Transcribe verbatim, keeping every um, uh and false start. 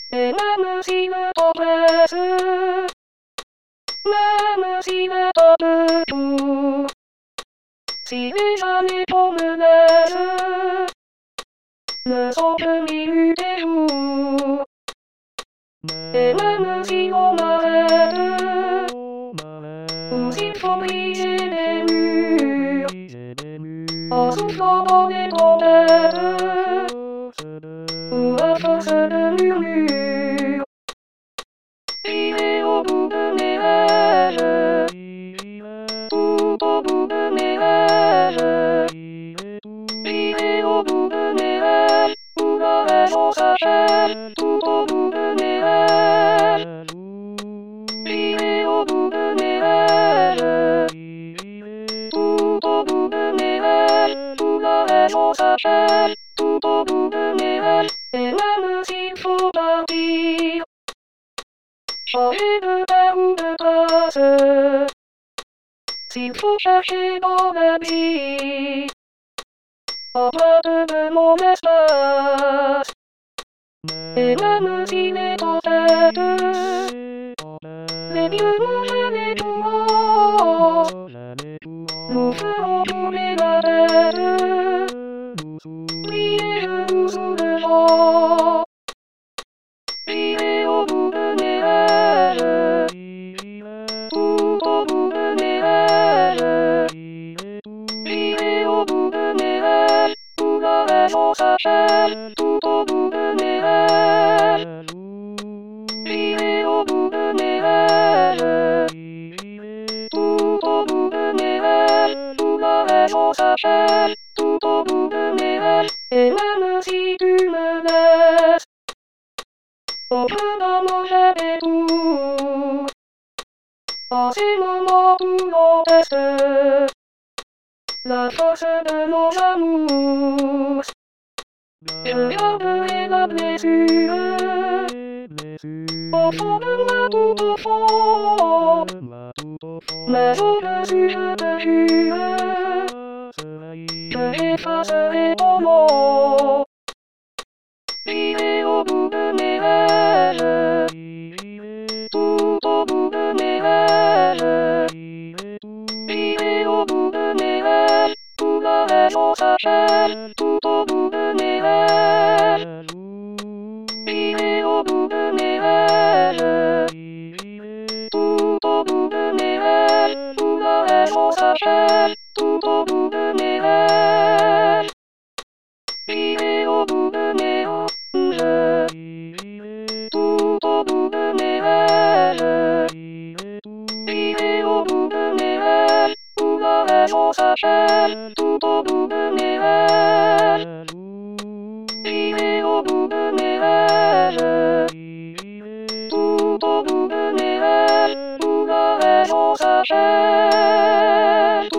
Et même si le temps presse, même si le temps de tout, si les années tombent laissent le sombre milieu des jours, et même si on m'arrête, ou s'il faut briser les murs, en soufflant dans les tempêtes, ou à force de murmures, j'irai au bout de mes rêves, tout au bout de mes rêves, j'irai au bout de mes rêves, où la raison s'achève, tout au bout de mes rêves, j'irai au bout de mes rêves, tout au bout de mes rêves, où la raison s'achève, tout au bout de mes rêves, et même s'il faut partir, changer de père ou de place, s'il faut chercher dans l'abîme, empreinte de mon espace, et même si les tempêtes, les dieux nous gênent tout, nous ferons tourner la tête, plier genoux sous le vent, j'irai au bout de mes rêves, tout au bout de mes rêves, j'irai au bout de mes rêves, où la raison s'achève, tout au bout de mes rêves, j'irai au bout de mes rêves, tout au bout de mes rêves, où la raison s'achève, tout au bout de mes rêves, et même si tu me laisses, au feu d'un mot j'avais tout, en ces moments où l'on teste la force de nos amours, je garderai la blessure, au fond de moi, tout au fond, mais au-dessus je te jure, que j'effacerai ton nom, j'irai au bout de mes rêves, tout au bout de mes rêves, j'irai au bout de mes rêves, où la raison s'achève, tout au bout de mes rêves, j'irai au bout de mes rêves, tout au bout de mes rêves, où la raison s'achève, tout au bout de mes rêves, j'irai au bout de mes rêves, tout au bout de mes rêves, j'irai au bout de mes rêves, où la raison s'achève, tout au bout de mes rêves, j'irai au bout de mes rêves, tout au bout de mes rêves, où la raison s'achève.